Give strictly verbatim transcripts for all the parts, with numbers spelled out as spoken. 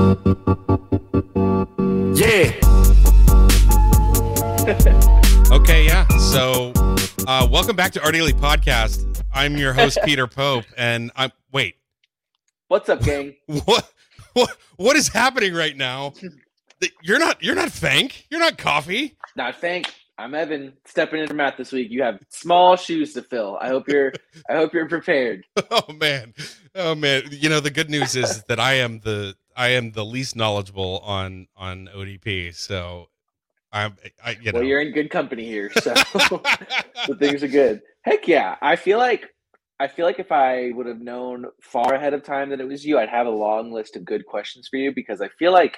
Yeah. Okay, yeah. So, uh, welcome back to Our Daily Podcast. I'm your host, Peter Pope, and I'm wait. What's up, gang? What what what is happening right now? You're not you're not Fank. You're not Coffee. Not Fank. I'm Evan, stepping in for Matt this week. You have small shoes to fill. I hope you're I hope you're prepared. Oh man. Oh man. You know, the good news is that I am the I am the least knowledgeable on on O D P. So I'm I you know. Well, you're in good company here, so so things are good. Heck yeah. I feel like I feel like if I would have known far ahead of time that it was you, I'd have a long list of good questions for you, because I feel like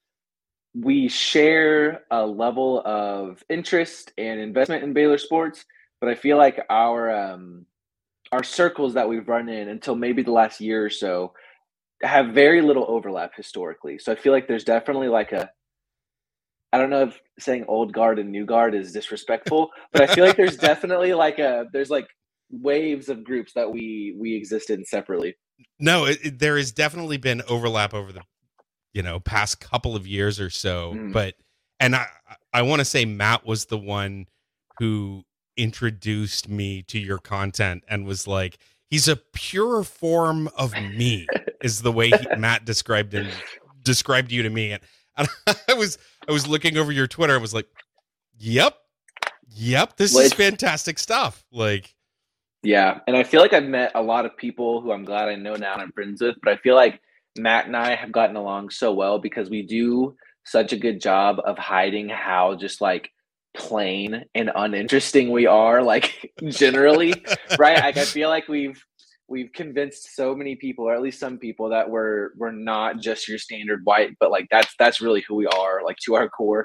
we share a level of interest and investment in Baylor sports, but I feel like our um, our circles that we've run in until maybe the last year or so have very little overlap historically. So I feel like there's definitely like a, I don't know if saying old guard and new guard is disrespectful, but I feel like there's definitely like a, there's like waves of groups that we we exist in separately. No, it, it, there has definitely been overlap over the you know, past couple of years or so. Mm. But, and I, I want to say Matt was the one who introduced me to your content and was like, he's a pure form of me is the way he, Matt described him, described you to me. And, and I was, I was looking over your Twitter. I was like, yep, yep. This well, is fantastic stuff. Like, yeah. And I feel like I've met a lot of people who I'm glad I know now and I'm friends with, but I feel like Matt and I have gotten along so well because we do such a good job of hiding how just like plain and uninteresting we are, like generally, right? Like I feel like we've we've convinced so many people, or at least some people, that we're we're not just your standard white, but like that's that's really who we are, like to our core.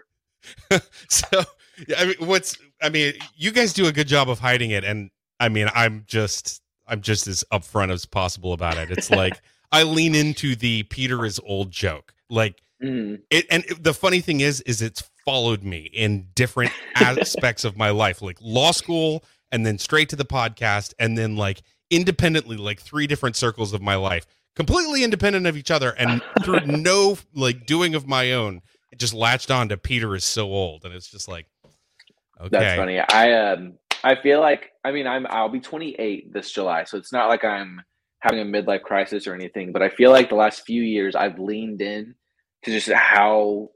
So I mean, what's I mean, you guys do a good job of hiding it, and I mean, I'm just I'm just as upfront as possible about it. It's like I lean into the Peter is old joke, like mm. it. And it, the funny thing is, is it's followed me in different aspects of my life, like law school, and then straight to the podcast, and then like independently, like three different circles of my life, completely independent of each other, and through no like doing of my own, it just latched on to Peter is so old, and it's just like, okay, that's funny. I um, I feel like I mean I'm I'll be twenty-eight this July, so it's not like I'm having a midlife crisis or anything, but I feel like the last few years I've leaned in to just how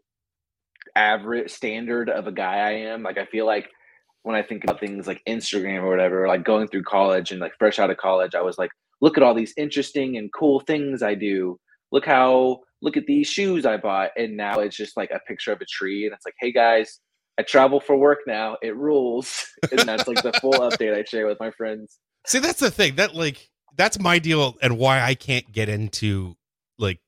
average standard of a guy I am. Like I feel like when I think about things like Instagram or whatever, like going through college and like fresh out of college, I was like, look at all these interesting and cool things I do. Look how, look at these shoes I bought. And now it's just like a picture of a tree. And it's like, hey guys, I travel for work now. It rules. And that's like the full update I share with my friends. See, that's the thing that like, that's my deal, and why I can't get into like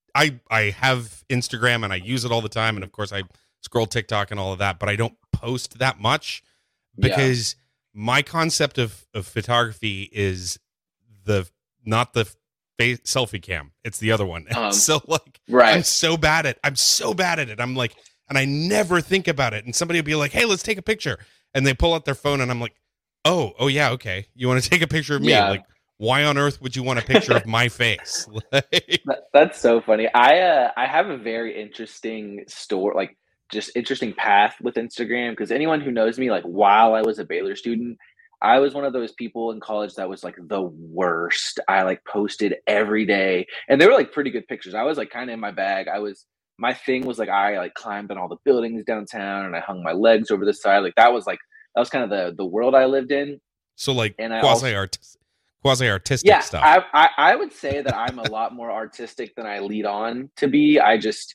I I have Instagram and I use it all the time, and of course I scroll TikTok and all of that, but I don't post that much because yeah. my concept of, of photography is the not the face, selfie cam, it's the other one. Um, so like right. I'm so bad at I'm so bad at it. I'm like, and I never think about it. And somebody will be like, "Hey, let's take a picture," and they pull out their phone, and I'm like, "Oh, oh yeah, okay. You want to take a picture of me?" Yeah. Like, why on earth would you want a picture of my face? that, that's so funny. I uh, I have a very interesting story, like just interesting path with Instagram, because anyone who knows me, like while I was a Baylor student, I was one of those people in college that was like the worst. I like posted every day, and they were like pretty good pictures. I was like kind of in my bag. I was my thing was like I like climbed on all the buildings downtown, and I hung my legs over the side. Like that was like that was kind of the the world I lived in. So like and quasi art. quasi-artistic yeah, stuff. I, I I would say that I'm a lot more artistic than I lead on to be. I just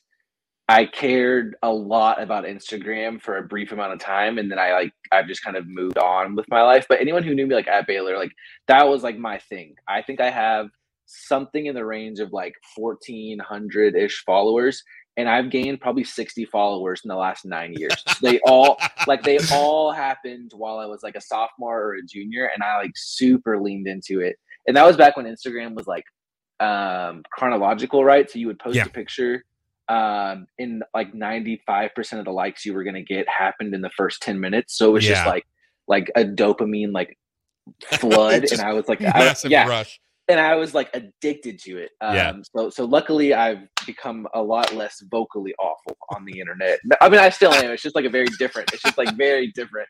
I cared a lot about Instagram for a brief amount of time, and then I like I've just kind of moved on with my life. But anyone who knew me like at Baylor, like that was like my thing. I think I have something in the range of like fourteen hundred ish followers, and I've gained probably sixty followers in the last nine years. They all like they all happened while I was like a sophomore or a junior, and I like super leaned into it. And that was back when Instagram was like um, chronological, right? So you would post yeah. a picture, um, in like ninety-five percent of the likes you were gonna get happened in the first ten minutes. So it was yeah. just like like a dopamine like flood, and I was like, massive I, yeah. rush. and I was like addicted to it. Um, Yeah. So, so luckily, I've become a lot less vocally awful on the internet. I mean, I still am. It's just like a very different. It's just like very different.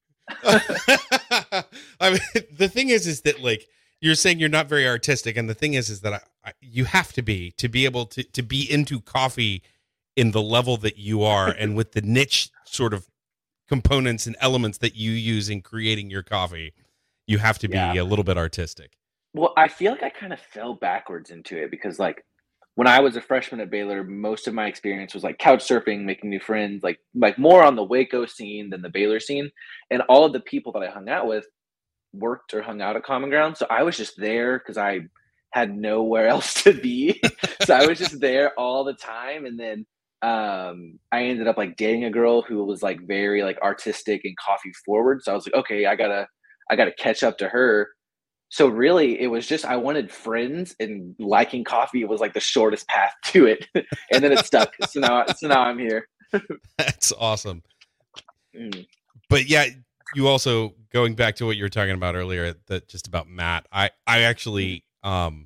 I mean, the thing is, is that like you're saying you're not very artistic, and the thing is, is that I, I, you have to be to be able to to be into coffee in the level that you are, and with the niche sort of components and elements that you use in creating your coffee, you have to be Yeah. a little bit artistic. Well, I feel like I kind of fell backwards into it because, like, when I was a freshman at Baylor, most of my experience was like couch surfing, making new friends, like like more on the Waco scene than the Baylor scene. And all of the people that I hung out with worked or hung out at Common Ground, so I was just there because I had nowhere else to be. So I was just there all the time, and then um, I ended up like dating a girl who was like very like artistic and coffee forward. So I was like, okay, I gotta I gotta catch up to her. So really, it was just I wanted friends, and liking coffee was like the shortest path to it, and then it stuck. So now, so now I'm here. That's awesome. Mm. But yeah, you also going back to what you were talking about earlier, that just about Matt. I I actually um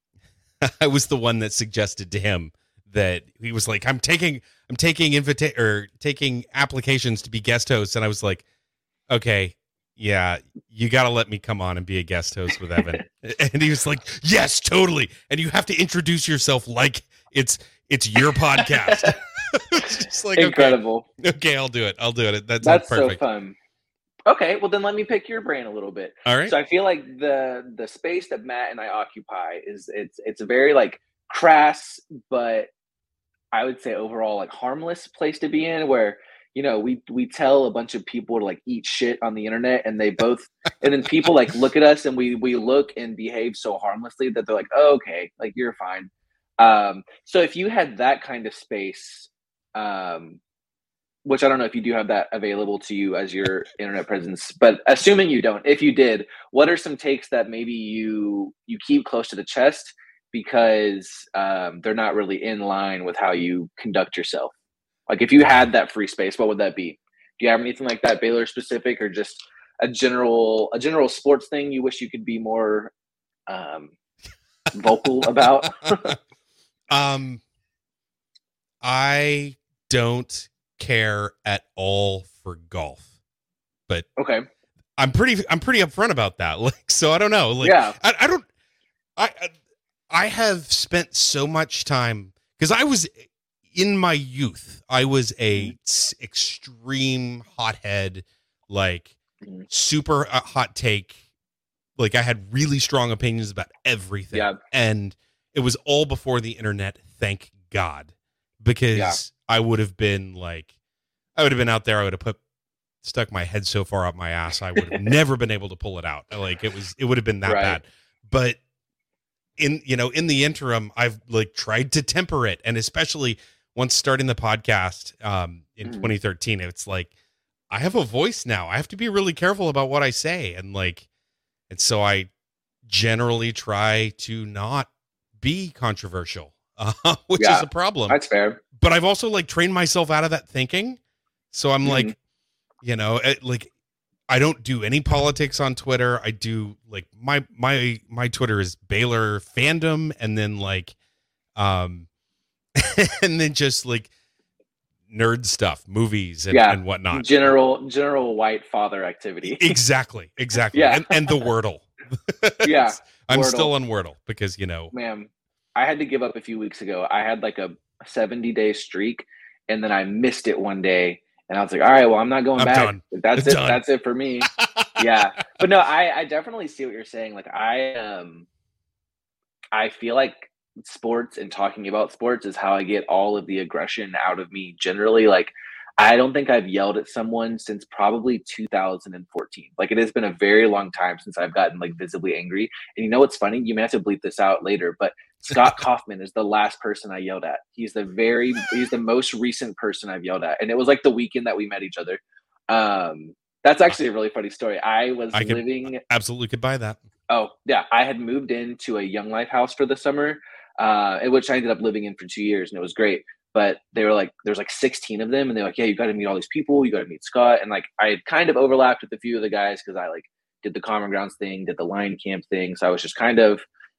I was the one that suggested to him that he was like, I'm taking I'm taking invita- or taking applications to be guest hosts, and I was like, okay. Yeah, you got to let me come on and be a guest host with Evan. And he was like, yes, totally. And you have to introduce yourself like it's it's your podcast. It's just like, Incredible. Okay, okay, I'll do it. I'll do it. That sounds That's perfect. so fun. Okay, well then let me pick your brain a little bit. All right. So I feel like the the space that Matt and I occupy is it's it's a very like crass, but I would say overall like harmless place to be in, where you know, we we tell a bunch of people to like eat shit on the internet, and they both, and then people like look at us, and we we look and behave so harmlessly that they're like, oh, okay, like you're fine. Um, so if you had that kind of space, um, which I don't know if you do have that available to you as your internet presence, but assuming you don't, if you did, what are some takes that maybe you you keep close to the chest because um, they're not really in line with how you conduct yourself? Like if you had that free space, what would that be? Do you have anything like that, Baylor specific, or just a general a general sports thing you wish you could be more um, vocal about? um, I don't care at all for golf, but okay, I'm pretty I'm pretty upfront about that. Like, so I don't know. Like, yeah, I, I don't. I I have spent so much time because I was. In my youth, I was a extreme hothead, like super uh, hot take. Like I had really strong opinions about everything. Yeah. And it was all before the internet, thank God. Because Yeah. I would have been like, I would have been out there, I would have put stuck my head so far up my ass, I would have never been able to pull it out. Like it was, it would have been that Right. bad. But in, you know, in the interim, I've like tried to temper it. And especially once starting the podcast um, in Mhm. twenty thirteen, it's like, I have a voice now. I have to be really careful about what I say. And like, and so I generally try to not be controversial, uh, which Yeah. is a problem. That's fair. But I've also like trained myself out of that thinking. So I'm Mhm. like, you know, it, like I don't do any politics on Twitter. I do like my, my, my Twitter is Baylor fandom. And then like, um, and then just like nerd stuff, movies and, Yeah. and whatnot. General general white father activity. Exactly. Exactly. Yeah. And, and the Wordle. Yeah. I'm Wordle. still on Wordle because, you know, Man, I had to give up a few weeks ago. I had like a seventy day streak, and then I missed it one day, and I was like, all right, well, I'm not going I'm back. done. That's I'm it. done. That's it for me. Yeah. But no, I, I definitely see what you're saying. Like I um I feel like sports and talking about sports is how I get all of the aggression out of me generally. Like I don't think I've yelled at someone since probably two thousand fourteen. Like it has been a very long time since I've gotten like visibly angry. And you know what's funny? You may have to bleep this out later, but Scott Kaufman is the last person I yelled at. He's the very he's the most recent person I've yelled at. And it was like the weekend that we met each other. Um that's actually a really funny story. I was I could- living absolutely could buy that. Oh, yeah. I had moved into a Young Life house for the summer, uh, in which I ended up living in for two years, and it was great. But they were like, there's like sixteen of them, and they're like, yeah, you got to meet all these people. You got to meet Scott. And like, I had kind of overlapped with a few of the guys because I like did the Common Grounds thing, did the Lion Camp thing. So I was just kind of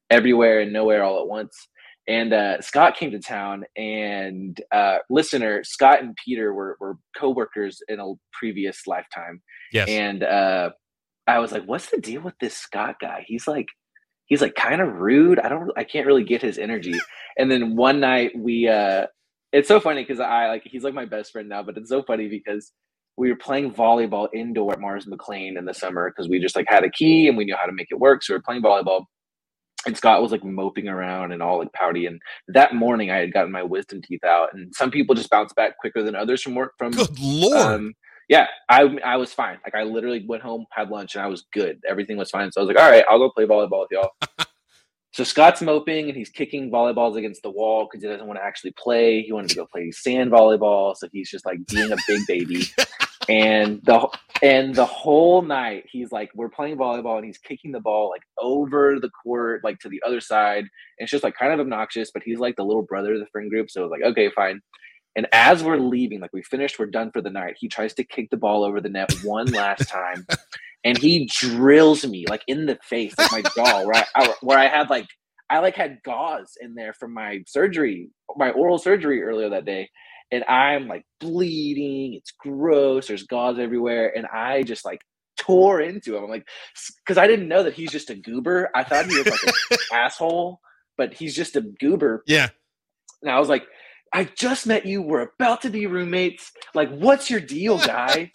everywhere and nowhere all at once. And uh, Scott came to town, and uh, listener Scott and Peter were were coworkers in a previous lifetime. Yes. And uh, I was like, "What's the deal with this Scott guy? He's like, he's like kind of rude. I don't, I can't really get his energy." And then one night we, uh, it's so funny because I like he's like my best friend now, but it's so funny because we were playing volleyball indoor at Mars McLean in the summer because we just like had a key and we knew how to make it work. So we were playing volleyball. And Scott was like moping around and all like pouty. And that morning I had gotten my wisdom teeth out, and some people just bounce back quicker than others from work. From Good Lord. Um, yeah, I I was fine. Like I literally went home, had lunch, and I was good. Everything was fine. So I was like, all right, I'll go play volleyball with y'all. So Scott's moping and he's kicking volleyballs against the wall because he doesn't want to actually play. He wanted to go play sand volleyball. So he's just like being a big baby. And the and the whole night he's like, we're playing volleyball and he's kicking the ball like over the court, like to the other side. And it's just like kind of obnoxious, but he's like the little brother of the friend group. So it was like, okay, fine. And as we're leaving, like we finished, we're done for the night, he tries to kick the ball over the net one last time. And he drills me like in the face, like my jaw, where I, I where I had like I like had gauze in there from my surgery, my oral surgery earlier that day. And I'm like bleeding. It's gross. There's gauze everywhere. And I just like tore into him. I'm like, because I didn't know that he's just a goober. I thought he was like an asshole, but he's just a goober. Yeah. And I was like, I just met you. We're about to be roommates. Like, what's your deal, guy?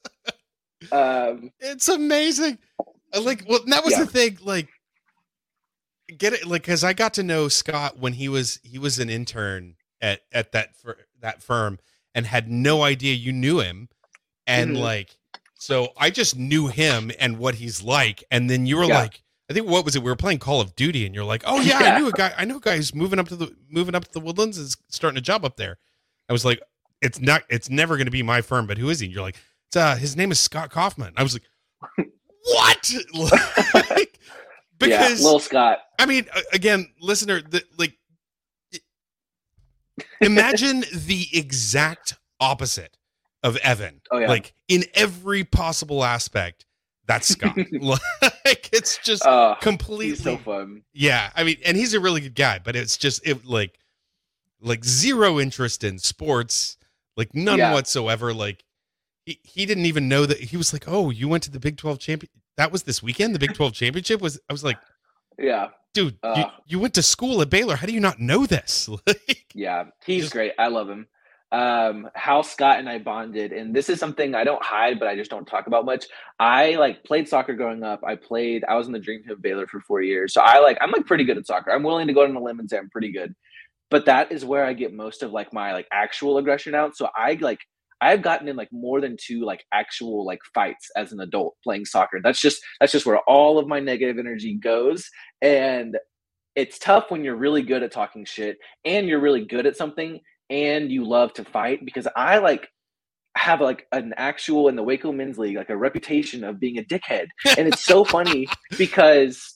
um, It's amazing. I like, well, that was Yeah. the thing. Like, get it? Like, because I got to know Scott when he was he was an intern at at that fir- that firm, and had no idea you knew him, and Mhm. like, so I just knew him and what he's like, and then you were Yeah. like, I think what was it? We were playing Call of Duty, and you're like, oh yeah, Yeah. I knew a guy. I know a guy who's moving up to the moving up to the Woodlands, is starting a job up there. I was like, it's not, it's never going to be my firm, but who is he? And you're like, it's, uh, his name is Scott Kaufman. I was like, what? Like, because yeah, little Scott. I mean, a- again, listener, the, like, imagine the exact opposite of Evan. Oh, yeah. Like in every possible aspect, that's Scott. Like it's just Uh, completely he's so fun. yeah. I mean, and he's a really good guy, but it's just it like like zero interest in sports, like none Yeah. whatsoever. Like he, he didn't even know that he was like, oh, you went to the Big twelve champion. That was this weekend. The Big twelve championship was. I was like, Yeah. dude, you, Uh. you went to school at Baylor. How do you not know this? Like, Yeah, he's Just- great. I love him. Um, how Scott and I bonded, and this is something I don't hide, but I just don't talk about much. I like played soccer growing up. I played. I was in the Dream Team of Baylor for four years, so I like. I'm like pretty good at soccer. I'm willing to go on a limb and say I'm pretty good. But that is where I get most of like my like actual aggression out. So I like I've gotten in like more than two like actual like fights as an adult playing soccer. That's just that's just where all of my negative energy goes. And it's tough when you're really good at talking shit and you're really good at something and you love to fight, because I like have like an actual in the Waco Men's League, like a reputation of being a dickhead. And it's so funny because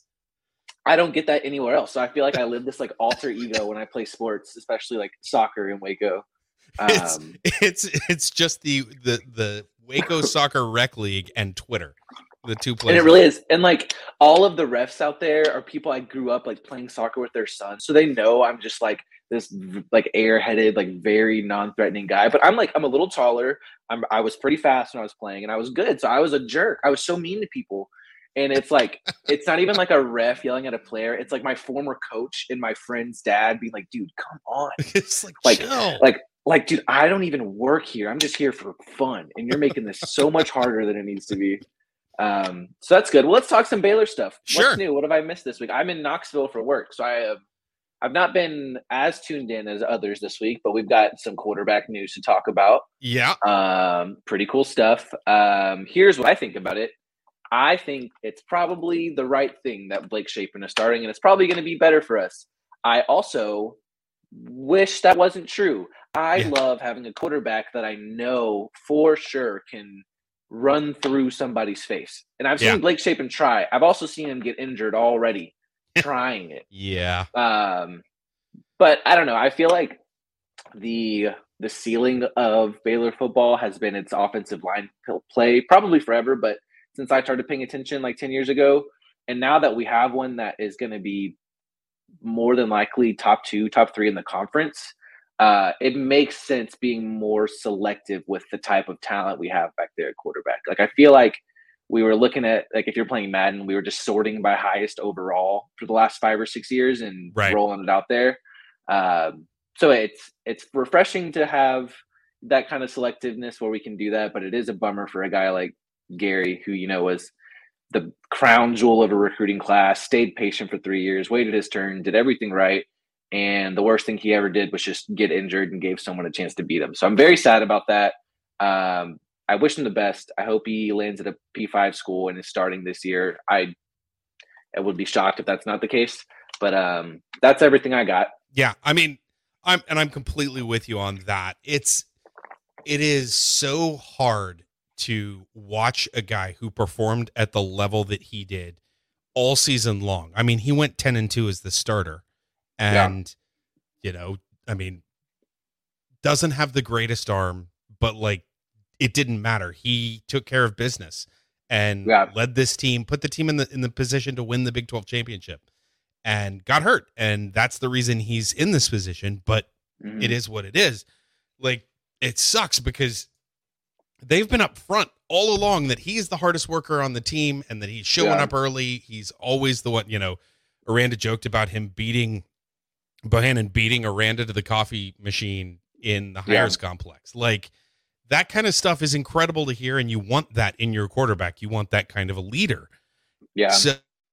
I don't get that anywhere else. So I feel like I live this like alter ego when I play sports, especially like soccer in Waco. it's Um, it's it's just the the the Waco Soccer Rec League and Twitter, the two places. And it really is. And like all of the refs out there are people I grew up like playing soccer with their sons. So they know I'm just like this like airheaded, like very non-threatening guy. But I'm like, I'm a little taller. I'm I was pretty fast when I was playing and I was good. So I was a jerk. I was so mean to people. And it's like, it's not even like a ref yelling at a player. It's like my former coach and my friend's dad being like, dude, come on. It's like, Like- chill. Like, like, dude, I don't even work here. I'm just here for fun. And you're making this so much harder than it needs to be. Um, so that's good. Well, let's talk some Baylor stuff. Sure. What's new? What have I missed this week? I'm in Knoxville for work. So I have, I've not been as tuned in as others this week, but we've got some quarterback news to talk about. yeah. Um, pretty cool stuff. Um, here's what I think about it. I think it's probably the right thing that Blake Shapen is starting, and it's probably going to be better for us. I also wish that wasn't true. I Yeah. love having a quarterback that I know for sure can run through somebody's face. And I've seen Yeah. Blake Shapen try. I've also seen him get injured already trying it. Yeah. Um, but I don't know. I feel like the the ceiling of Baylor football has been its offensive line p- play probably forever. But since I started paying attention like ten years ago, and now that we have one that is going to be more than likely top two, top three in the conference, uh, it makes sense being more selective with the type of talent we have back there at quarterback. Like, I feel like we were looking at, like, if you're playing Madden, we were just sorting by highest overall for the last five or six years and Right. rolling it out there. Um, so it's it's refreshing to have that kind of selectiveness where we can do that, but it is a bummer for a guy like Gary, who, you know, was the crown jewel of a recruiting class, stayed patient for three years, waited his turn, did everything right. And the worst thing he ever did was just get injured and gave someone a chance to beat him. So I'm very sad about that. Um, I wish him the best. I hope he lands at a P five school and is starting this year. I, I would be shocked if that's not the case, but um, that's everything I got. Yeah. I mean, I'm, and I'm completely with you on that. It's, it is so hard to watch a guy who performed at the level that he did all season long. I mean, he went ten and two as the starter. And, yeah. you know, I mean, doesn't have the greatest arm, but like, it didn't matter. He took care of business and yeah. led this team, put the team in the, in the position to win the Big twelve championship, and got hurt. And that's the reason he's in this position, but mm-hmm. it is what it is. Like, it sucks because they've been up front all along that he's the hardest worker on the team and that he's showing yeah. up early. He's always the one, you know, Aranda joked about him beating Bohannon beating Aranda to the coffee machine in the Hires yeah. complex. Like, that kind of stuff is incredible to hear. And you want that in your quarterback. You want that kind of a leader. Yeah. So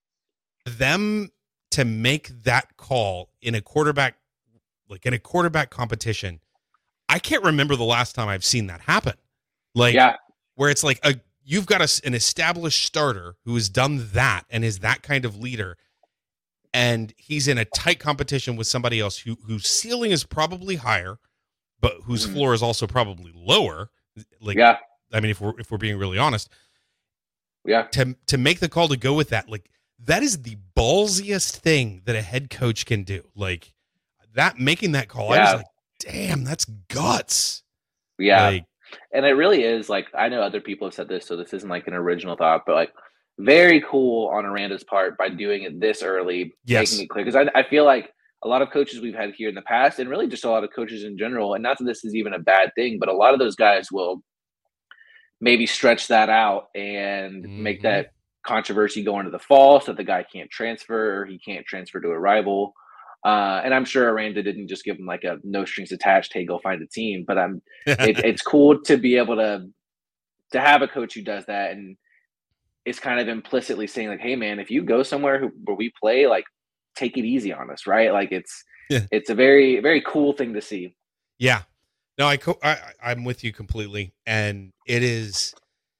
them to make that call in a quarterback, like in a quarterback competition, I can't remember the last time I've seen that happen. Like, yeah. where it's like a, you've got a, an established starter who has done that and is that kind of leader. And he's in a tight competition with somebody else who whose ceiling is probably higher, but whose mm. floor is also probably lower. Like, yeah. I mean, if we're, if we're being really honest, yeah, to, to make the call to go with that, like, that is the ballsiest thing that a head coach can do. Like, that, making that call, yeah. I was like, damn, that's guts. Yeah. Like, and it really is, like, I know other people have said this, so this isn't like an original thought, but like, very cool on Aranda's part by doing it this early, yes. making it clear. Because I, I feel like a lot of coaches we've had here in the past, and really just a lot of coaches in general, and not that this is even a bad thing, but a lot of those guys will maybe stretch that out and mm-hmm. make that controversy go into the fall so that the guy can't transfer or he can't transfer to a rival. Uh, and I'm sure Aranda didn't just give him like a no strings attached, hey, go find a team. But I'm, it, it's cool to be able to to have a coach who does that, and it's kind of implicitly saying like, hey, man, if you go somewhere who, where we play, like, take it easy on us, right? Like, it's yeah. it's a very, very cool thing to see. Yeah. No, I, co- I I'm with you completely, and it is.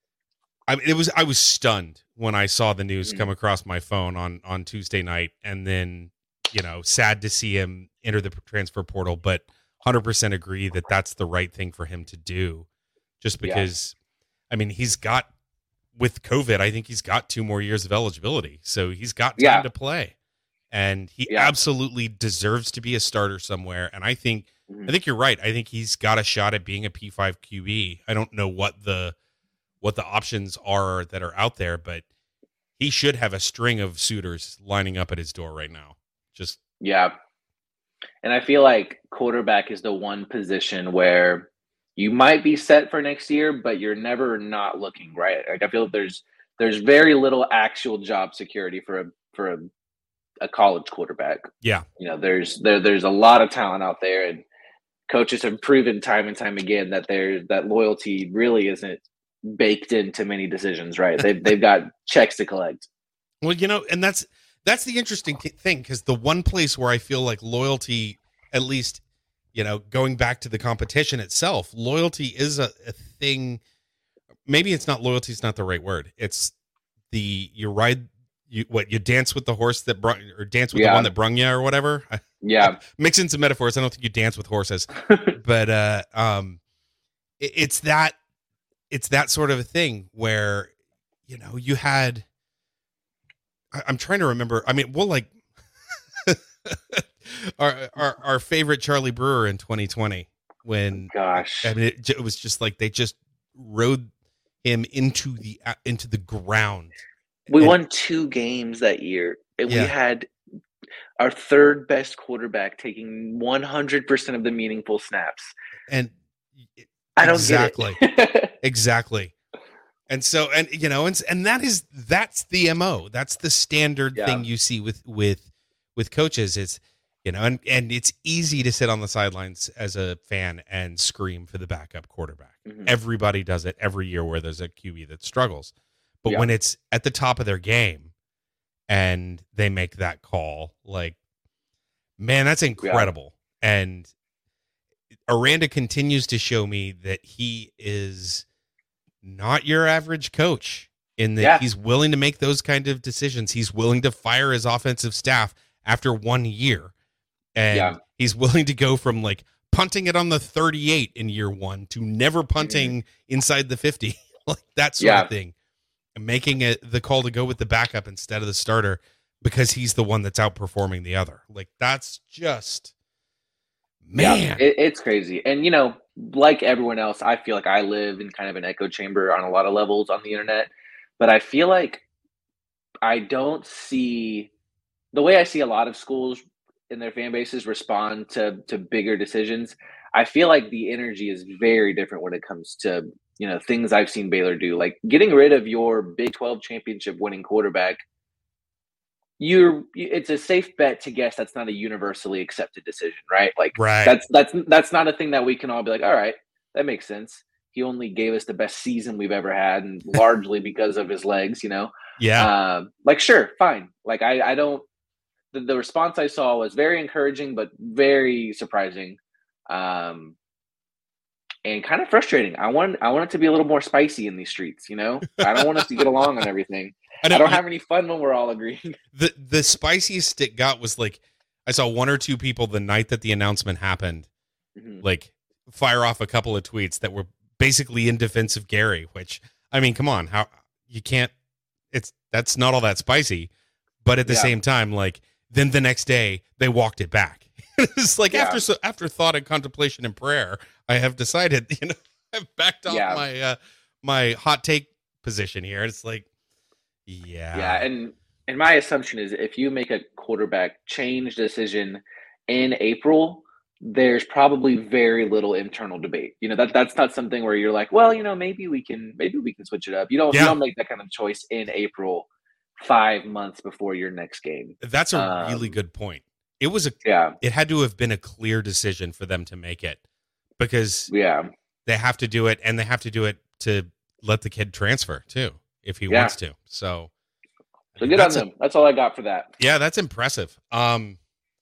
I mean, it was I was stunned when I saw the news mm-hmm. come across my phone on on Tuesday night, and then, you know, sad to see him enter the transfer portal, but one hundred percent agree that that's the right thing for him to do, just because, yeah. I mean, he's got, with COVID, I think he's got two more years of eligibility, so he's got time yeah. to play, and he yeah. absolutely deserves to be a starter somewhere. And I think, mm-hmm. I think you're right. I think he's got a shot at being a P five Q B. I don't know what the what the options are that are out there, but he should have a string of suitors lining up at his door right now. Just yeah, and I feel like quarterback is the one position where you might be set for next year, but you're never not looking, right? Like, I feel there's there's very little actual job security for a for a, a college quarterback. Yeah, you know, there's there there's a lot of talent out there, and coaches have proven time and time again that there's that loyalty really isn't baked into many decisions, right? They've they've got checks to collect. Well, you know, and that's that's the interesting thing, because the one place where I feel like loyalty, at least, you know, going back to the competition itself, loyalty is a, a thing. Maybe it's not loyalty. It's not the right word. It's the, you ride, you, what, you dance with the horse that brought, or dance with yeah. the one that brung you, or whatever. Yeah. Mixing some metaphors. I don't think you dance with horses, but, uh, um, it, it's that, it's that sort of a thing where, you know, you had, I, I'm trying to remember. I mean, well, like, Our, our our favorite Charlie Brewer in twenty twenty, when gosh, I mean, it, it was just like they just rode him into the into the ground. We and, won two games that year, and yeah. we had our third best quarterback taking one hundred percent of the meaningful snaps. And I don't exactly, get it. exactly. And so, and you know, and and that is that's the M O. That's the standard Yeah. thing you see with with with coaches. Is you know, and and it's easy to sit on the sidelines as a fan and scream for the backup quarterback. Mhm. Everybody does it every year where there's a Q B that struggles. But Yeah. when it's at the top of their game and they make that call, like, man, that's incredible. And Aranda continues to show me that he is not your average coach in that Yeah. he's willing to make those kind of decisions. He's willing to fire his offensive staff after one year. And Yeah. he's willing to go from like punting it on the thirty-eight in year one to never punting mm-hmm. inside the fifty, like that sort Yeah. of thing. And making it the call to go with the backup instead of the starter because he's the one that's outperforming the other. Like that's just, man. Yeah, it, it's crazy. And, you know, like everyone else, I feel like I live in kind of an echo chamber on a lot of levels on the internet. But I feel like I don't see the way I see a lot of schools in their fan bases respond to to bigger decisions. I feel like the energy is very different when it comes to, you know, things I've seen Baylor do, like getting rid of your Big twelve championship winning quarterback. You're it's a safe bet to guess that's not a universally accepted decision, right? Like right. that's that's that's not a thing that we can all be like, all right, that makes sense. He only gave us the best season we've ever had, and largely because of his legs, you know. Yeah. Um, like sure, fine. Like I, I don't. The, the response I saw was very encouraging, but very surprising, um, and kind of frustrating. I want I want it to be a little more spicy in these streets, you know. I don't want us to get along on everything. I don't, I don't have any fun when we're all agreeing. The the spiciest it got was like I saw one or two people the night that the announcement happened, mm-hmm. like fire off a couple of tweets that were basically in defense of Gary. Which I mean, come on, how you can't? It's that's not all that spicy, but at the yeah. same time, like then the next day they walked it back. It's like yeah. after so after thought and contemplation and prayer, I have decided, you know, I've backed off yeah. my uh, my hot take position here. It's like. Yeah. Yeah. And, and my assumption is if you make a quarterback change decision in April, there's probably very little internal debate. You know, that that's not something where you're like, well, you know, maybe we can, maybe we can switch it up. You don't, yeah. you don't make that kind of choice in April, five months before your next game. That's a um, really good point. It was a, yeah, it had to have been a clear decision for them to make it because yeah, they have to do it and they have to do it to let the kid transfer too. If he yeah. wants to. So So good on them. A, that's all I got for that. Yeah, that's impressive. Um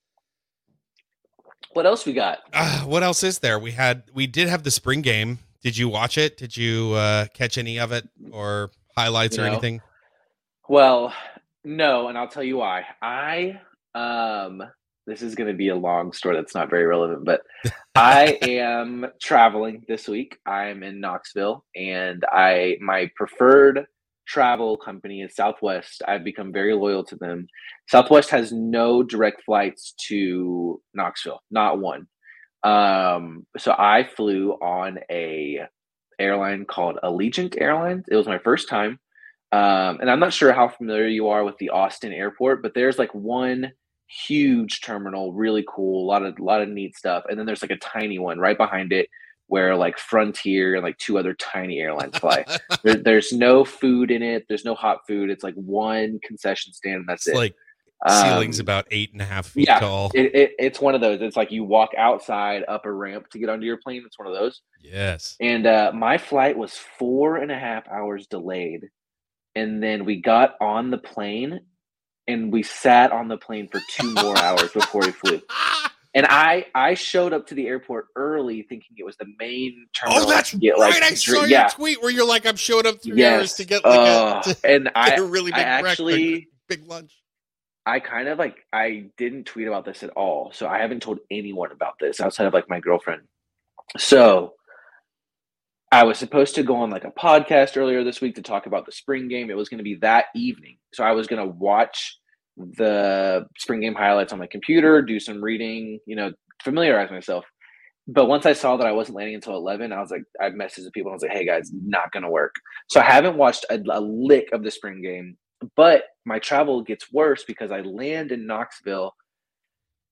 What else we got? Uh, what else is there? We had we did have the spring game. Did you watch it? Did you uh, catch any of it or highlights you or know, anything? Well, no, and I'll tell you why. I um this is going to be a long story that's not very relevant, but I am traveling this week. I'm in Knoxville, and I my preferred travel company is Southwest. I've become very loyal to them. Southwest has no direct flights to Knoxville, not one. Um, so I flew on a airline called Allegiant Airlines. It was my first time. Um, and I'm not sure how familiar you are with the Austin airport, but there's like one huge terminal, really cool, a lot of a lot of neat stuff. And then there's like a tiny one right behind it where like Frontier and like two other tiny airlines fly. there, there's no food in it. There's no hot food. It's like one concession stand and that's it's it. Like ceiling's um, about eight and a half feet yeah, tall. It, it, it's one of those. It's like you walk outside up a ramp to get onto your plane. It's one of those. Yes. And uh, my flight was four and a half hours delayed. And then we got on the plane and we sat on the plane for two more hours before we flew. And I, I showed up to the airport early thinking it was the main terminal. Oh, that's get, right. Like, I saw dr- your yeah. tweet where you're like, I'm showing up three yes. hours to get like uh, a, to and get I, a really big I actually, breakfast, big lunch. I kind of like, I didn't tweet about this at all. So I haven't told anyone about this outside of like my girlfriend. So I was supposed to go on like a podcast earlier this week to talk about the spring game. It was going to be that evening. So I was going to watch the spring game highlights on my computer, do some reading, you know, familiarize myself. But once I saw that I wasn't landing until eleven, I was like, I messaged the people. I was like, hey guys, not going to work. So I haven't watched a, a lick of the spring game, but my travel gets worse because I land in Knoxville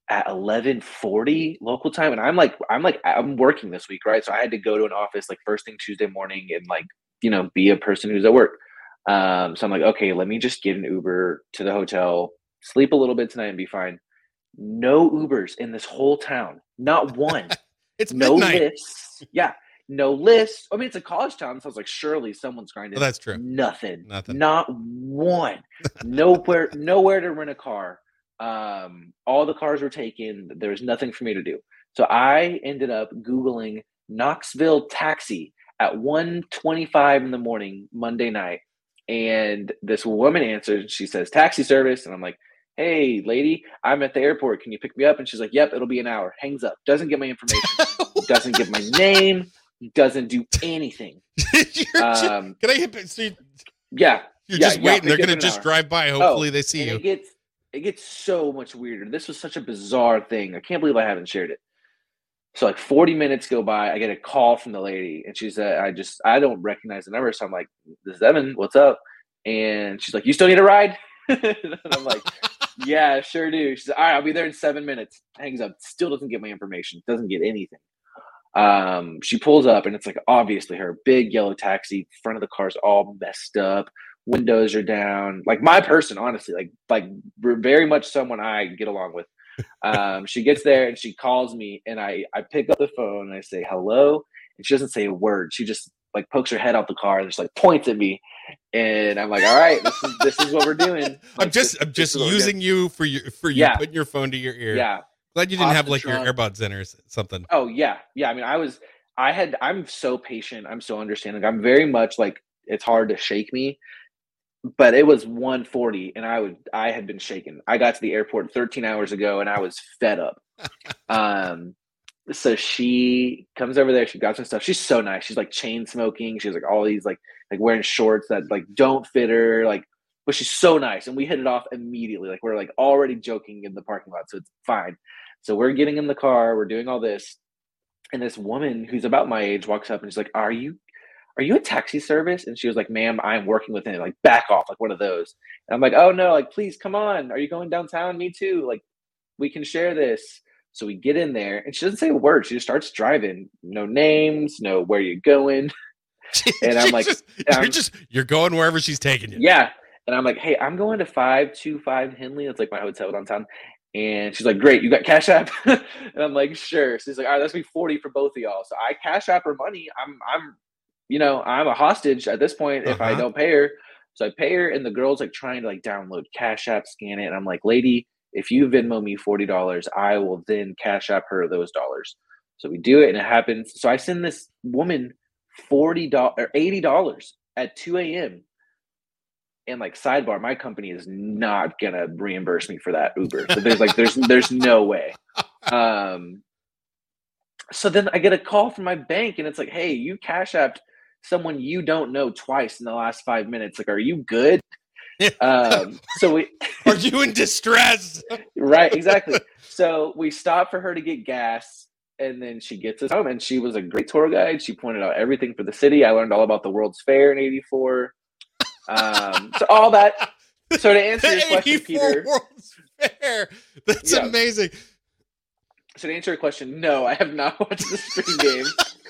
at eleven forty local time, and I'm like, I'm like, I'm working this week, right? So I had to go to an office like first thing Tuesday morning and like, you know, be a person who's at work. Um, so I'm like, okay, let me just get an Uber to the hotel, sleep a little bit tonight, and be fine. No Ubers in this whole town, not one. It's no midnight. lifts. Yeah, no lifts. I mean, it's a college town, so I was like, surely someone's grinding. Well, that's true. Nothing. Nothing. Not one. Nowhere. Nowhere to rent a car. Um, all the cars were taken. There was nothing for me to do. So I ended up Googling Knoxville taxi at one twenty-five in the morning, Monday night. And this woman answered. She says, taxi service. And I'm like, hey, lady, I'm at the airport. Can you pick me up? And she's like, yep, it'll be an hour. Hangs up. Doesn't get my information. Doesn't give my name. Doesn't do anything. um, Can I hit? So you, yeah. You're yeah, just yeah, waiting. They're going to an just hour. drive by. Hopefully oh, they see and you. It gets, it gets so much weirder. This was such a bizarre thing. I can't believe I haven't shared it. So like forty minutes go by. I get a call from the lady. And she said, I just, I don't recognize the number. So I'm like, this is Evan. What's up? And she's like, you still need a ride? And I'm like, yeah, sure do. She's like, all right, I'll be there in seven minutes. Hangs up. Still doesn't get my information. Doesn't get anything. Um, she pulls up and it's like obviously her big yellow taxi. Front of the car's all messed up. Windows are down. Like my person, honestly, like like very much someone I get along with. Um, she gets there and she calls me and I I pick up the phone and I say hello and she doesn't say a word. She just like pokes her head out the car and just like points at me. And I'm like, all right, this is this is what we're doing. Like, I'm just this, I'm just using you for your for you yeah. putting your phone to your ear. Yeah. Glad you didn't Off have the like trunk. your AirPods in or something. Oh yeah. Yeah. I mean, I was I had I'm so patient. I'm so understanding. I'm very much like it's hard to shake me. But it was one forty and I would I had been shaken. I got to the airport thirteen hours ago and I was fed up. Um so she comes over there, she got some stuff. She's so nice. She's like chain smoking. She's like all these like like wearing shorts that like don't fit her, like but she's so nice. And we hit it off immediately. Like we're like already joking in the parking lot. So it's fine. So we're getting in the car, we're doing all this. And this woman who's about my age walks up and she's like, Are you are you a taxi service? And she was like, ma'am, I'm working with him. Like, back off, like one of those. And I'm like, oh no, like, please come on. Are you going downtown? Me too. Like, we can share this. So we get in there and she doesn't say a word. She just starts driving. No names, no where you're going. And I'm like, just, and you're I'm, just, you're going wherever she's taking you. Yeah. And I'm like, hey, I'm going to five two five Henley. It's like my hotel downtown. And she's like, great, you got Cash App? And I'm like, sure. So she's like, all right, that's be forty for both of y'all. So I Cash App her money. I'm, I'm, you know, I'm a hostage at this point if uh-huh. I don't pay her. So I pay her and the girl's like trying to like download Cash App, scan it. And I'm like, lady, if you Venmo me forty dollars, I will then Cash App her those dollars. So we do it and it happens. So I send this woman forty dollars or eighty dollars at two a.m. And like sidebar, my company is not going to reimburse me for that Uber. So there's like, there's, there's no way. Um, so then I get a call from my bank and it's like, hey, you Cash Apped someone you don't know twice in the last five minutes. Like, are you good? um, so we are you in distress? Right, exactly. So we stopped for her to get gas and then she gets us home and she was a great tour guide. She pointed out everything for the city. I learned all about the World's Fair in eighty-four. Um, so all that. So to answer your question, Peter, World's Fair. That's yeah. amazing. So to answer your question, no, I have not watched the spring game.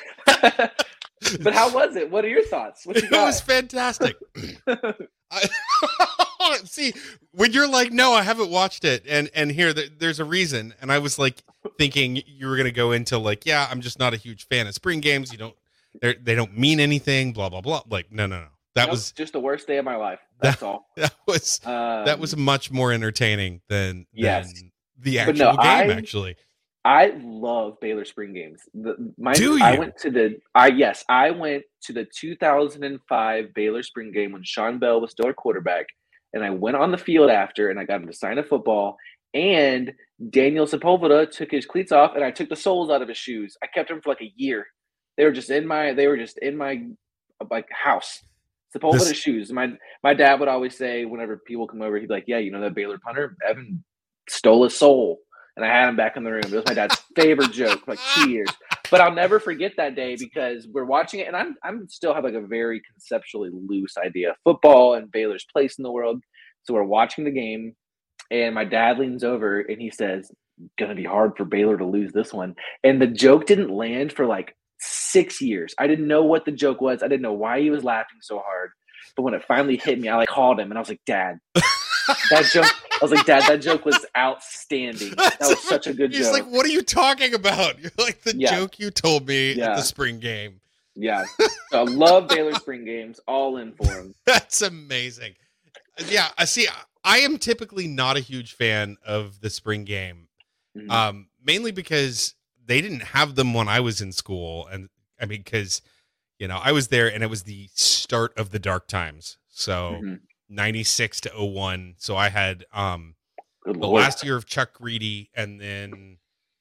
But how was it? What are your thoughts? What you it got? was fantastic. I, see, when you're like, no, I haven't watched it, and and here there's a reason, and I was like thinking you were gonna go into like, yeah, I'm just not a huge fan of spring games. You don't, they they don't mean anything. Blah blah blah. Like, no no no. That nope, was just the worst day of my life. That's that, all. That was um, that was much more entertaining than, yes. than the actual no, game. I, actually, I love Baylor spring games. The, my, Do you? I went to the. I yes, I went to the two thousand five Baylor spring game when Sean Bell was still our quarterback, and I went on the field after, and I got him to sign a football. And Daniel Sepulveda took his cleats off, and I took the soles out of his shoes. I kept them for like a year. They were just in my. They were just in my like house. Sepulveda this... shoes. My my dad would always say whenever people come over, he'd be like, "Yeah, you know that Baylor punter, Evan stole his soul," and I had him back in the room. It was my dad's favorite joke, for like two years. But I'll never forget that day because we're watching it, and I'm I'm still have like a very conceptually loose idea of football and Baylor's place in the world. So we're watching the game, and my dad leans over and he says, gonna be hard for Baylor to lose this one. And the joke didn't land for like six years. I didn't know what the joke was. I didn't know why he was laughing so hard. But when it finally hit me, I like called him and I was like, Dad, that joke. I was like, Dad, that joke was outstanding. That was such a good He's joke. like, what are you talking about? You're like the Yeah. joke you told me Yeah. at the spring game. Yeah. So I love Baylor spring games. All in for him. That's amazing. Yeah, I see. I am typically not a huge fan of the spring game, Mhm. um, mainly because they didn't have them when I was in school, and I mean, because you know I was there, and it was the start of the dark times, so Mhm. ninety-six to oh one. So I had um, Good the Lord. last year of Chuck Greedy, and then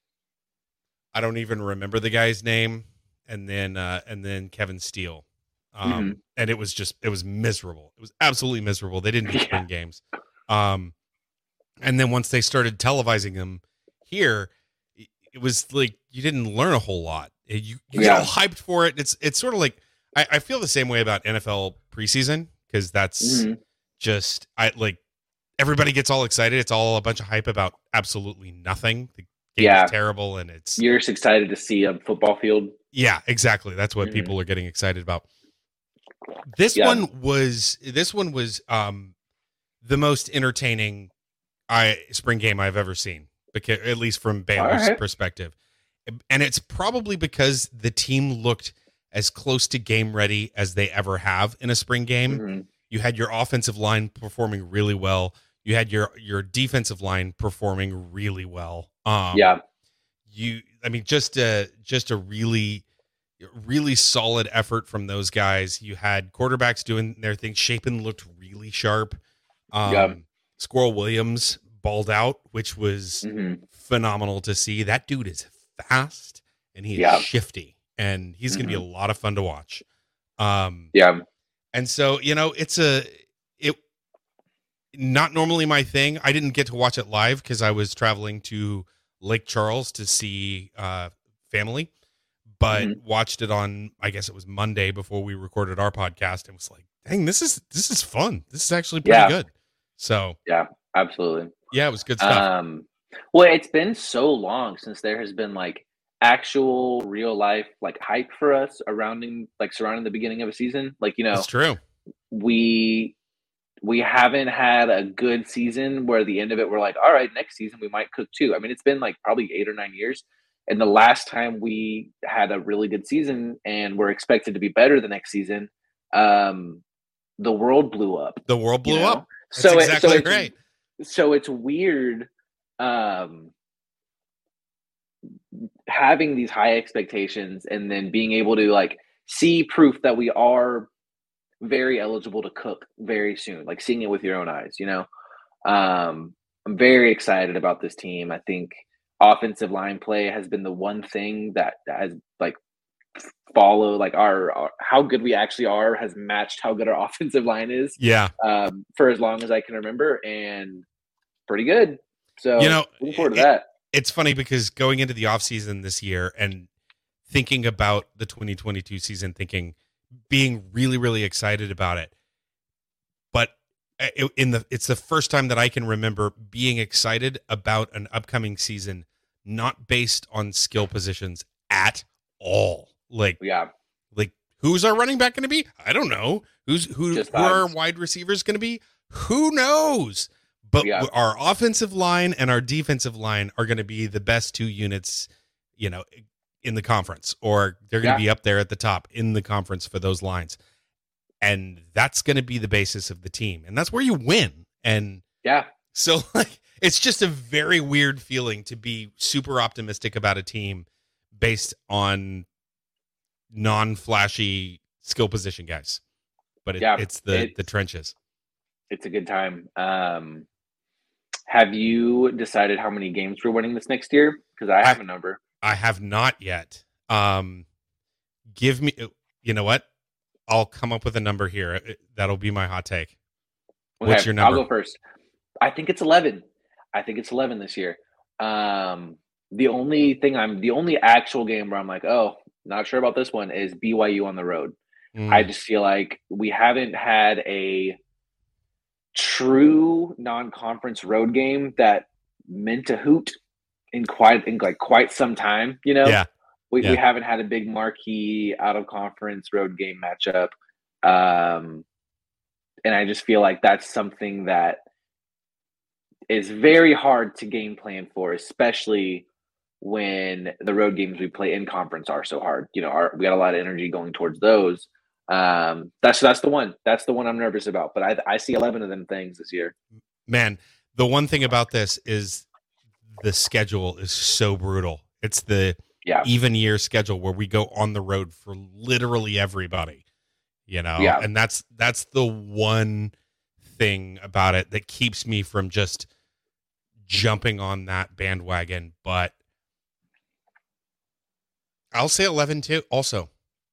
I don't even remember the guy's name, and then uh, and then Kevin Steele. Um, Mhm. and it was just, it was miserable. It was absolutely miserable. They didn't do Yeah. spring games. Um, and then once they started televising them here, it, it was like, you didn't learn a whole lot. You, you get Yeah. all hyped for it. It's, it's sort of like, I, I feel the same way about N F L preseason. Cause that's Mhm. just, I like, everybody gets all excited. It's all a bunch of hype about absolutely nothing. The game Yeah. is terrible. And it's, You're just excited to see a football field. yeah, exactly. That's what Mhm. people are getting excited about. This Yeah. one was this one was um the most entertaining I spring game I've ever seen, because at least from Baylor's right. perspective. And it's probably because the team looked as close to game ready as they ever have in a spring game. Mhm. You had your offensive line performing really well. You had your your defensive line performing really well. Um Yeah. you I mean just a just a really really solid effort from those guys. You had quarterbacks doing their thing. Shapen looked really sharp. Um Yeah. Squirrel Williams balled out, which was Mhm. phenomenal to see. That dude is fast and he is Yeah. shifty, and he's going to be a lot of fun to watch. Um Yeah. and so, you know, it's a it not normally my thing. I didn't get to watch it live because I was traveling to Lake Charles to see uh, family, but Mhm. watched it on, I guess it was Monday before we recorded our podcast, and was like, dang, this is this is fun. This is actually pretty Yeah. good. So Absolutely. yeah, it was good stuff. Um, well, it's been so long since there has been like actual real life like hype for us surrounding like surrounding the beginning of a season. Like, you know, That's true. we we haven't had a good season where the end of it we're like, all right, next season we might cook too. I mean, it's been like probably eight or nine years. And the last time we had a really good season and we're expected to be better the next season, um, the world blew up. The world you blew know? up. That's So, it, exactly so it's, right. so it's weird um, having these high expectations and then being able to like see proof that we are very eligible to cook very soon, like seeing it with your own eyes, you know. Um, I'm very excited about this team. I think offensive line play has been the one thing that, that has like follow like our, our how good we actually are has matched how good our offensive line is Yeah. um, for as long as I can remember, and pretty good. So You know, looking forward to it- that. It's funny because going into the offseason this year and thinking about the twenty twenty-two season, thinking, being really, really excited about it. But it, in the, it's the first time that I can remember being excited about an upcoming season, not based on skill positions at all. Like, Yeah, like who's our running back going to be? I don't know. Who's who? Just Who are our vibes. wide receivers going to be? Who knows? But Yeah. our offensive line and our defensive line are going to be the best two units, you know, in the conference, or they're going to Yeah. be up there at the top in the conference for those lines. And that's going to be the basis of the team. And that's where you win. And yeah, so like, it's just a very weird feeling to be super optimistic about a team based on non-flashy skill position guys. But it, Yeah, it's the, it- the trenches. it's a good time. Um, have you decided how many games we're winning this next year? Because I have a number. I have not yet. Um, give me, you know what? I'll come up with a number here. That'll be my hot take. What's your number? I'll go first. I think it's eleven. I think it's eleven this year. Um, the only thing I'm, the only actual game where I'm like, oh, not sure about this one is B Y U on the road. Mm, I just feel like we haven't had a true non-conference road game that meant a hoot in quite in like quite some time. You know, Yeah. we Yeah. we haven't had a big marquee out of conference road game matchup, um, and I just feel like that's something that is very hard to game plan for, especially when the road games we play in conference are so hard. You know, our, we got a lot of energy going towards those. Um, that's that's the one. That's the one I'm nervous about. But I I see eleven of them things this year. Man, the one thing about this is the schedule is so brutal. It's the Yeah. even year schedule where we go on the road for literally everybody, you know, Yeah. and that's that's the one thing about it that keeps me from just jumping on that bandwagon. But I'll say eleven too also.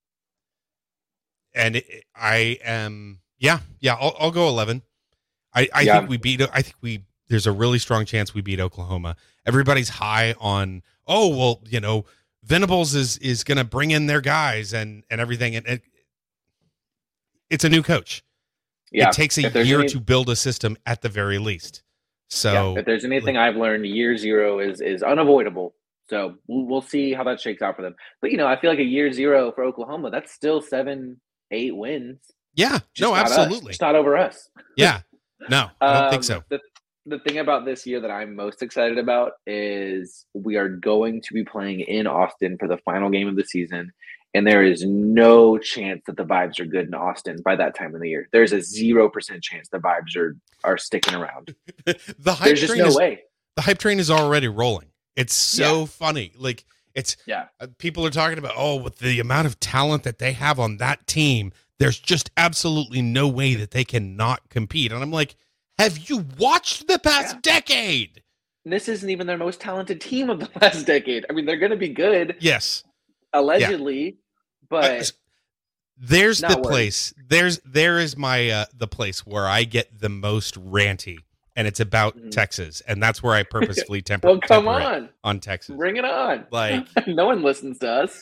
And it, I am, yeah, yeah, I'll, I'll go eleven. I, I Yeah. think we beat, I think we, there's a really strong chance we beat Oklahoma. Everybody's high on, oh, well, you know, Venables is, is going to bring in their guys and, and everything. And it, it's a new coach. Yeah. It takes a If there's year any- to build a system at the very least. So Yeah, if there's anything I've learned, year zero is is unavoidable. So we'll, we'll see how that shakes out for them. But you know, I feel like a year zero for Oklahoma, that's still seven, eight wins. yeah, Just no, not us. absolutely. It's not over us. Yeah, no, I don't think Um, so. The, the thing about this year that I'm most excited about is we are going to be playing in Austin for the final game of the season. And there is no chance that the vibes are good in Austin by that time of the year. There's a zero percent chance the vibes are are sticking around. The hype There's just train no is, way. the hype train is already rolling. It's so Yeah. funny. Like it's, Yeah. uh, people are talking about, oh, with the amount of talent that they have on that team, there's just absolutely no way that they cannot compete. And I'm like, have you watched the past Yeah. decade? This isn't even their most talented team of the last decade. I mean, they're going to be good, Yes. allegedly, Uh, but there's not the worried. place. There's there is my uh, the place where I get the most ranty, and it's about Mhm. Texas, and that's where I purposefully temper. well, come temper it on, on Texas. bring it on. Like- no one listens to us.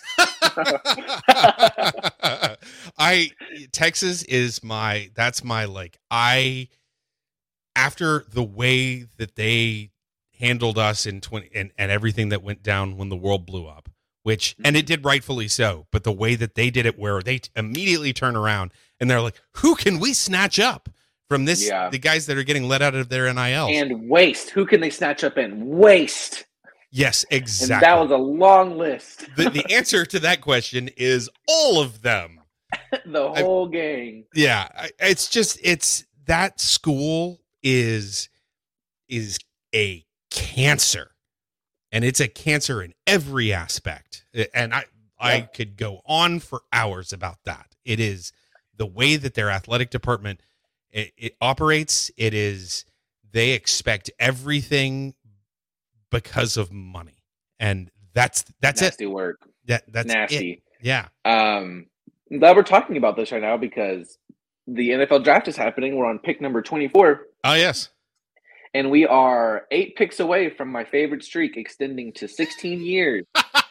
I Texas is my that's my like I after the way that they handled us in twenty and, and everything that went down when the world blew up, which and it did rightfully so, but the way that they did it where they t- immediately turn around and they're like, who can we snatch up from this Yeah. the guys that are getting let out of their N I Ls? And waste. Who can they snatch up in? Waste. Yes, And exactly. that was a long list. the, the answer to that question is all of them. the whole gang. Yeah, I- it's just it's that school is is a cancer, and it's a cancer in every aspect. And I I Yeah. could go on for hours about that. It is the way that their athletic department it, it operates. It is they expect everything because of money, and that's that's Nasty it. work. That that's it. Nasty. Yeah. Um, I'm glad we're talking about this right now because the N F L draft is happening. We're on pick number twenty-four, Oh yes. and we are eight picks away from my favorite streak extending to sixteen years.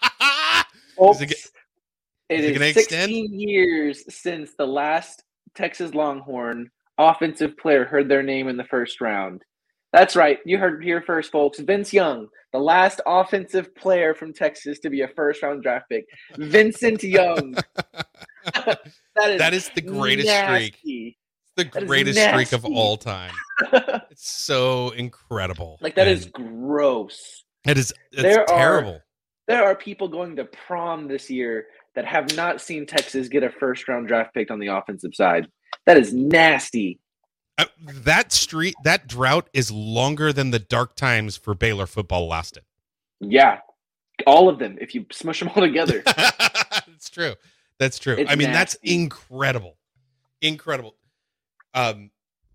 Folks, Is it it is it is gonna extend? sixteen years since the last Texas Longhorn offensive player heard their name in the first round. That's right. You heard it here first, folks. Vince Young, the last offensive player from Texas to be a first round draft pick. Vincent Young. that is That is the greatest streak. nasty. The That is greatest streak of nasty. all time. It's so incredible. Like that And is gross. it is it's There are- terrible. There are people going to prom this year that have not seen Texas get a first round draft pick on the offensive side. That is nasty. Uh, that street that drought is longer than the dark times for Baylor football lasted. Yeah. All of them, if you smush them all together. That's true. That's true. It's I mean, that's nasty. incredible. Incredible. Um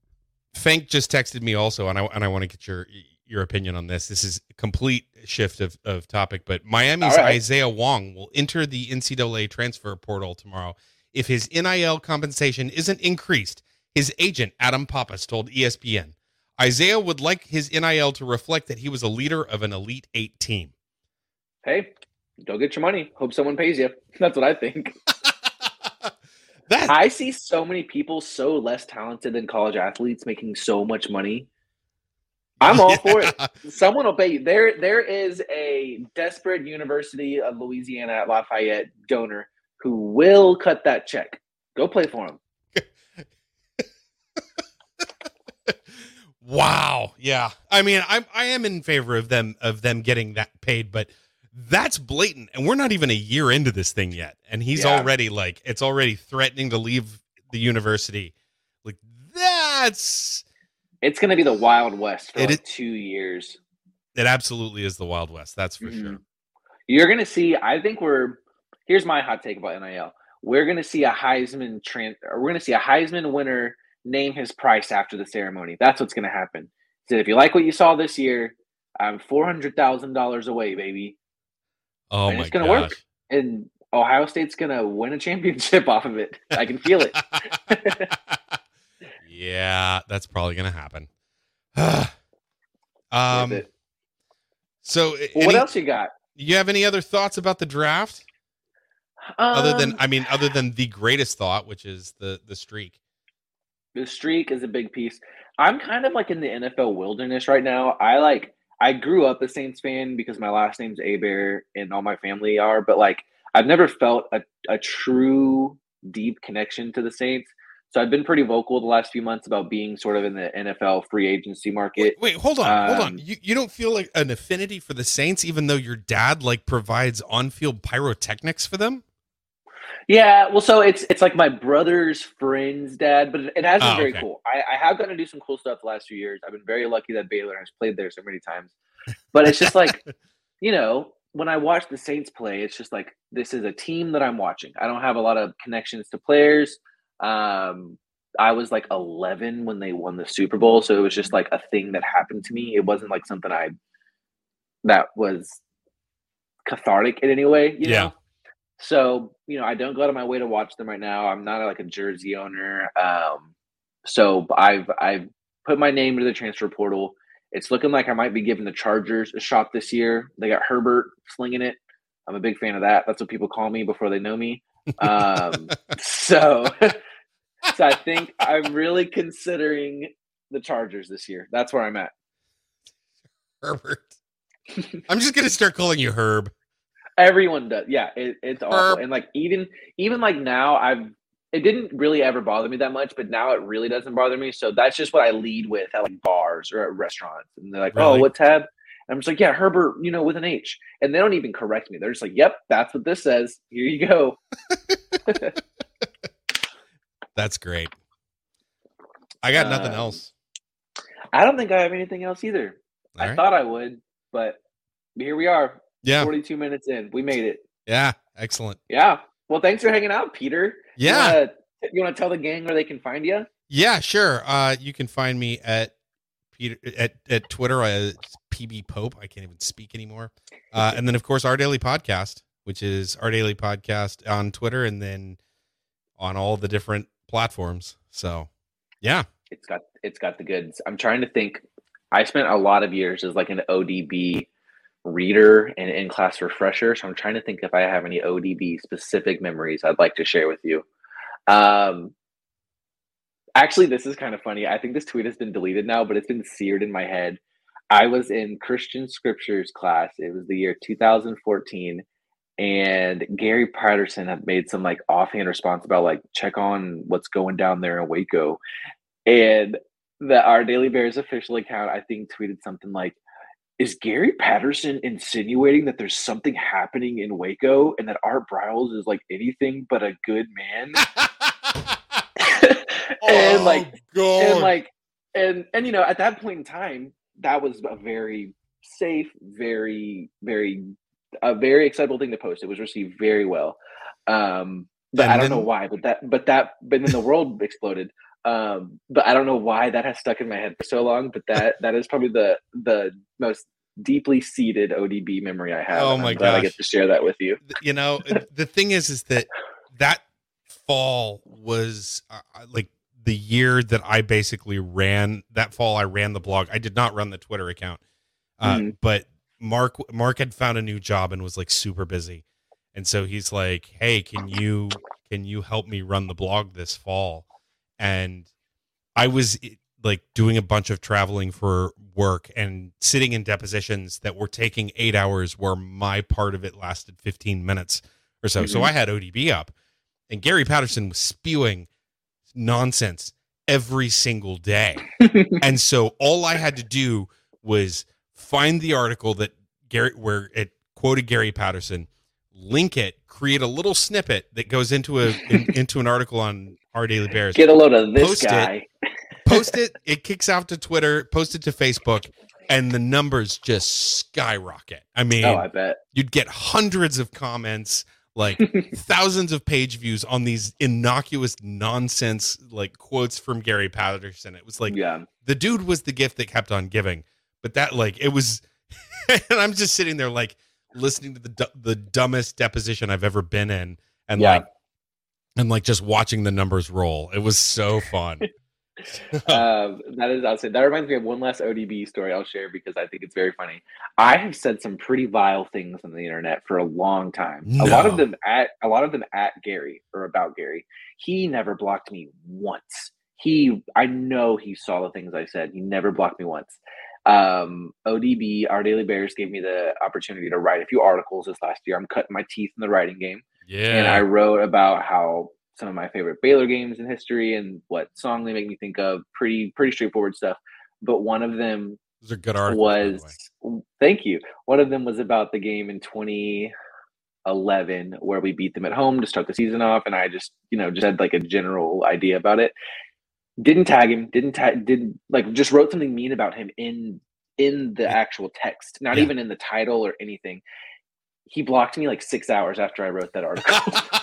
Fank just texted me also, and I and I want to get your your opinion on this. This is a complete shift of, of topic, but Miami's All right. Isaiah Wong will enter the N C double A transfer portal tomorrow. If his N I L compensation isn't increased, his agent, Adam Pappas, told E S P N, Isaiah would like his N I L to reflect that he was a leader of an Elite Eight team. Hey, go get your money. Hope someone pays you. That's what I think. that I see so many people so less talented than college athletes making so much money. I'm all Yeah. for it. Someone will pay you. There, there is a desperate University of Louisiana at Lafayette donor who will cut that check. Go play for him. Wow. Yeah. I mean, I'm I am in favor of them of them getting that paid, but that's blatant. And we're not even a year into this thing yet. And he's Yeah. already like it's already threatening to leave the university. Like that's It's going to be the Wild West for It like is- two years. it absolutely is the Wild West. That's for Mhm. sure. You're going to see. I think we're. Here's my hot take about N I L. We're going to see a Heisman trans. Or we're going to see a Heisman winner name his price after the ceremony. That's what's going to happen. So if you like what you saw this year, I'm four hundred thousand dollars away, baby, Oh And my it's gonna gosh. work. and Ohio State's going to win a championship off of it. I can feel it. Yeah, that's probably gonna happen. Worth um it. so Well, any, what else you got? you have any other thoughts about the draft? Other than Um, I mean, other than the greatest thought, which is the the streak. The streak is a big piece. I'm kind of like in the N F L wilderness right now. I like I grew up a Saints fan because my last name's Abear and all my family are, but like I've never felt a, a true deep connection to the Saints. So I've been pretty vocal the last few months about being sort of in the N F L free agency market. Wait, wait, hold on, hold on. Um, You you don't feel like an affinity for the Saints, even though your dad like provides on field pyrotechnics for them? Yeah, well, so it's it's like my brother's friend's dad, but it, it has been Oh, very okay. cool. I, I have gotten to do some cool stuff the last few years. I've been very lucky that Baylor has played there so many times. But it's just like, you know, when I watch the Saints play, it's just like this is a team that I'm watching. I don't have a lot of connections to players. Um, I was like eleven when they won the Super Bowl, so it was just like a thing that happened to me. It wasn't like something I that was cathartic in any way, you Yeah. know. So, you know, I don't go out of my way to watch them right now. I'm not like a jersey owner. Um, so I've I've put my name into the transfer portal. It's looking like I might be giving the Chargers a shot this year. They got Herbert slinging it. I'm a big fan of that. That's what people call me before they know me. Um, so, so I think I'm really considering the Chargers this year. That's where I'm at. Herbert. I'm just gonna start calling you Herb. Everyone does. Yeah, it, it's awful. Herb. And like even even like now, I've it didn't really ever bother me that much, but now it really doesn't bother me. So that's just what I lead with at like bars or at restaurants, and they're like, Really? "Oh, what tab?" And I'm just like, "Yeah, Herbert, you know, with an H." And they don't even correct me. They're just like, "Yep, that's what this says. Here you go." That's great. I got nothing Um, else. I don't think I have anything else either. All I right. thought I would, but here we are, Yeah. forty-two minutes in. We made it. Yeah. Excellent. Yeah. Well, thanks for hanging out, Peter. Yeah. You wanna, you wanna tell the gang where they can find you? Yeah, sure. Uh, you can find me at Peter at, at Twitter as P B Pope. I can't even speak anymore. Uh, and then of course our daily podcast, which is our daily podcast on Twitter and then on all the different platforms. So yeah. It's got it's got the goods. I'm trying to think. I spent a lot of years as like an O D B reader and in class refresher, so I'm trying to think if I have any O D B specific memories I'd like to share with you. Um, actually, this is kind of funny. I think this tweet has been deleted now, but it's been seared in my head. I was in Christian scriptures class. It was the year two thousand fourteen, and Gary Patterson had made some like offhand response about like check on what's going down there in Waco. And the Our Daily Bears official account, I think, tweeted something like, "Is Gary Patterson insinuating that there's something happening in Waco and that Art Briles is like anything but a good man?" and like, God. and like, and and you know, at that point in time, that was a very safe, very, very, a very acceptable thing to post. It was received very well. Um, but And I don't know then- why. But that, but that, but then the world exploded. Um, but I don't know why that has stuck in my head for so long. But that that is probably the the most deeply seated O D B memory I have. Oh and my I'm glad I gosh. get to share that with you. you know, the thing is, is that that fall was uh, like the year that I basically ran that fall. I ran the blog. I did not run the Twitter account, uh, Mhm. but Mark, Mark had found a new job and was like super busy. And so he's like, "Hey, can you, can you help me run the blog this fall?" And I was like doing a bunch of traveling for work and sitting in depositions that were taking eight hours where my part of it lasted fifteen minutes or so. Mm-hmm. So I had O D B up and Gary Patterson was spewing nonsense every single day. And so all I had to do was find the article that Gary, where it quoted Gary Patterson, link it, create a little snippet that goes into a in, into an article on Our Daily Bears. Get a load of this guy. It, post it, it kicks out to Twitter, post it to Facebook, and the numbers just skyrocket. I mean, oh, I bet. You'd get hundreds of comments, like thousands of page views on these innocuous nonsense like quotes from Gary Patterson. It was like, yeah. The dude was the gift that kept on giving. But that, like, it was, and I'm just sitting there like listening to the the dumbest deposition I've ever been in, and yeah. like, and like just watching the numbers roll. It was so fun. um, that is, I'll say that reminds me of one last O D B story I'll share because I think it's very funny. I have said some pretty vile things on the internet for a long time. No. A lot of them at a lot of them at Gary or about Gary. He never blocked me once. He, I know he saw the things I said. He never blocked me once. Um, O D B, Our Daily Bears, gave me the opportunity to write a few articles this last year. I'm cutting my teeth in the writing game. Yeah. And I wrote about how some of my favorite Baylor games in history and what song they make me think of. Pretty, pretty straightforward stuff. But one of them Those are good articles, was, thank you. One of them was about the game in twenty eleven where we beat them at home to start the season off. And I just, you know, just had like a general idea about it. Didn't tag him, didn't tag, didn't like just wrote something mean about him in, in the actual text, not yeah. even in the title or anything. He blocked me like six hours after I wrote that article.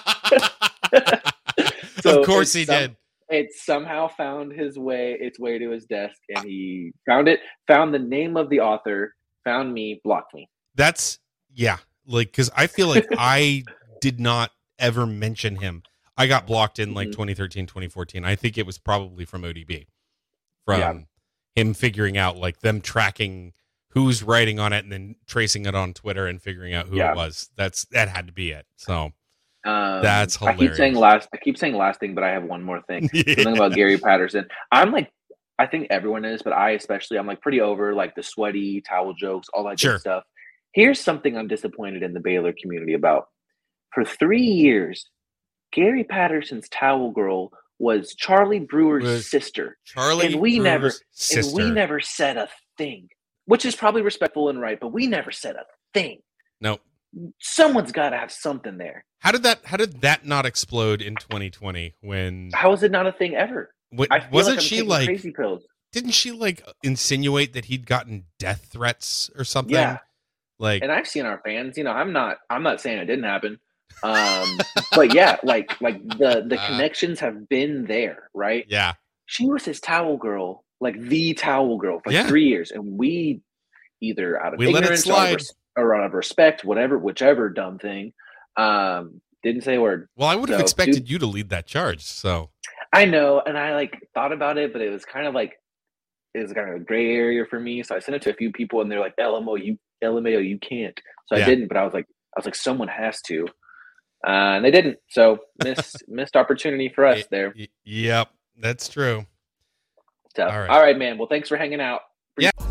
So of course he some, did. It somehow found his way, its way to his desk, and he found it, found the name of the author, found me, blocked me. That's yeah, like because I feel like I did not ever mention him. I got blocked in like mm-hmm. twenty thirteen, twenty fourteen. I think it was probably from O D B, from yeah. him figuring out like them tracking who's writing on it and then tracing it on Twitter and figuring out who yeah. it was. That's that had to be it. So um, that's hilarious. I keep saying last. I keep saying last thing, but I have one more thing. yeah. Something about Gary Patterson. I'm like, I think everyone is, but I especially, I'm like pretty over like the sweaty towel jokes, all that sure. good stuff. Here's something I'm disappointed in the Baylor community about. For three years, Gary Patterson's towel girl was Charlie Brewer's was sister. Charlie and we Brewer's never sister. And we never said a thing, which is probably respectful and right, but we never said a thing. No. Someone's got to have something there. How did that how did that not explode in twenty twenty when How is it not a thing ever? When, I feel wasn't like I'm she taking like crazy pills. Didn't she like insinuate that he'd gotten death threats or something? Yeah. Like, and I've seen our fans, you know, I'm not I'm not saying it didn't happen. Um, but yeah, like like the the uh, connections have been there, right? Yeah. She was his towel girl, like the towel girl for like yeah. three years. And we either out of we ignorance let it slide. Or, or out of respect, whatever, whichever dumb thing, um, didn't say a word. Well, I would have so, expected dude, you to lead that charge. So I know, and I like thought about it, but it was kind of like it was kind of a gray area for me. So I sent it to a few people, and they're like, "L M O, you L M A O, you can't." So yeah. I didn't, but I was like, I was like, someone has to, uh, and they didn't. So missed missed opportunity for us there. Yep, that's true. So, all right. all right, man. Well, thanks for hanging out. Yeah.